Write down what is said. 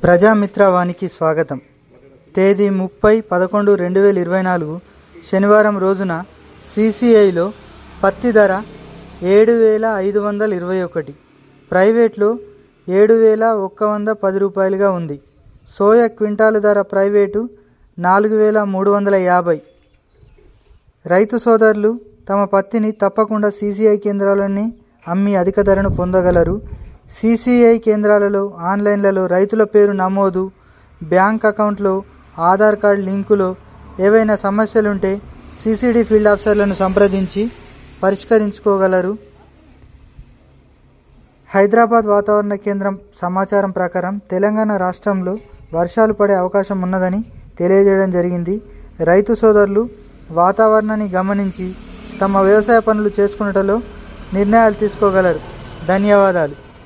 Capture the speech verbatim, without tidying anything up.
ప్రజామిత్రవానికి స్వాగతం. తేదీ ముప్పై పదకొండు రెండు వేల ఇరవై నాలుగు శనివారం రోజున సిసిఐలో పత్తి ధర ఏడు వేల ఐదు వందల ఇరవై ఒకటి, ప్రైవేట్లో ఏడు వేల ఒక్క వంద పది రూపాయలుగా ఉంది. సోయా క్వింటాలు ధర ప్రైవేటు నాలుగు వేల మూడు వందల యాభై. రైతు సోదరులు తమ పత్తిని తప్పకుండా సిసిఐ కేంద్రాలన్నీ అమ్మి అధిక ధరను పొందగలరు. సిసిఐ కేంద్రాలలో ఆన్లైన్లలో రైతుల పేరు నమోదు, బ్యాంక్ అకౌంట్లో ఆధార్ కార్డు లింకులో ఏవైనా సమస్యలుంటే సిసిడి ఫీల్డ్ ఆఫీసర్లను సంప్రదించి పరిష్కరించుకోగలరు. హైదరాబాద్ వాతావరణ కేంద్రం సమాచారం ప్రకారం తెలంగాణ రాష్ట్రంలో వర్షాలు పడే అవకాశం ఉన్నదని తెలియజేయడం జరిగింది. రైతు సోదరులు వాతావరణాన్ని గమనించి తమ వ్యవసాయ పనులు చేసుకునేటలో నిర్ణయాలు తీసుకోగలరు. ధన్యవాదాలు.